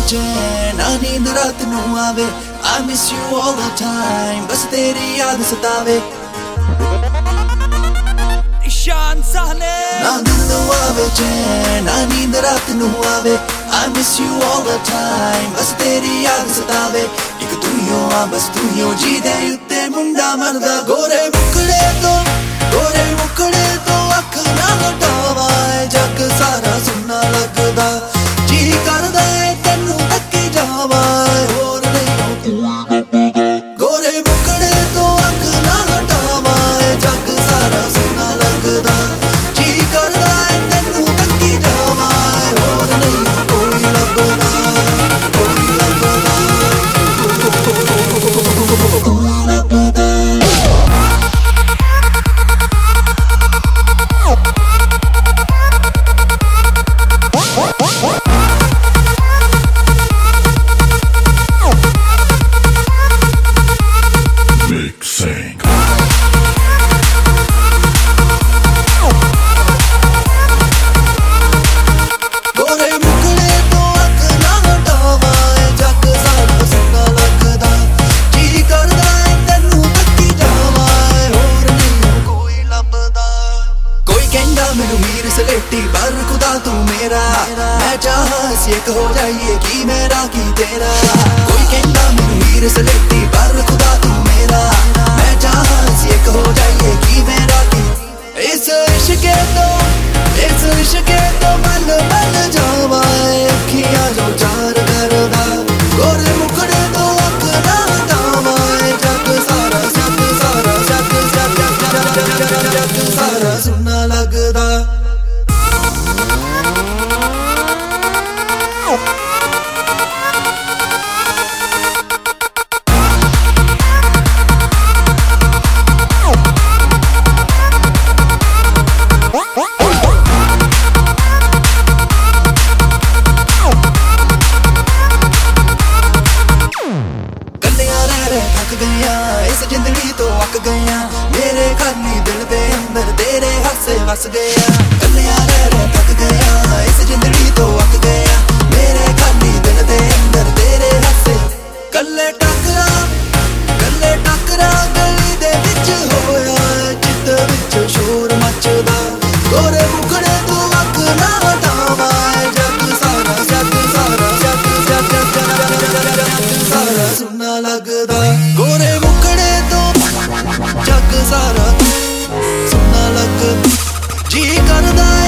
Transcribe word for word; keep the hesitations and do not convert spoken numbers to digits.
चैन ना नींद रात नू आवे I miss you all the time बस तेरी याद सतावे ईशान साहने ना दिन नू आवे चैन ना नींद रात नू आवे I miss you all the time बस तेरी याद सतावे एक तू ही हो आ बस तू ही हो जी दे उत्ते मुंडा मरदा गोरे मुकड़े तो गोरे मुकड़े तो अख ना हटावा जग सारा सुनना लगदा जी करदा है तेनू तक्की जावा होर नहीं गोरे मुकड़े तो अख ना हटावा जग सारा सुनना लगदा जी करदा है तेनू तक्की जावा होर नहीं कोई लभदा कोई लभदा कोई लभदा सलेटी पर खुदा तू मेरा मैं चाहा एक हो जाइए कि मेरा की तेरा कोई कहना मैनू हीर सलेटी पर खुदा तू मेरा मैं चाहा एक हो जाइए कि मेरा की इस इश्क़ तो इस इश्क़ तो मन बन जावा अखियां जो चार करदा गोरे मुकड़े तो अख ना हटावा जग सारा जग सारा जग जग जग सारा सुनना लगदा थक गया इस जिंदगी तो अक गया मेरे खाली दिल दे अंदर तेरे हासे वस गया कलिया रह रह थक गया इस जिंदगी तो अक गया मेरे खाली दिल दे अंदर तेरे हासे कल्ले टकरा कल्ले टकरा गली दे विच होया चित विच शोर मचदा गोरे मुकड़े तू अक ना हटावा जग सारा जग सारा जग जग जग सारा सुनना लगदा गोरे मुकड़े तो जग सारा सुनना लग जी करदा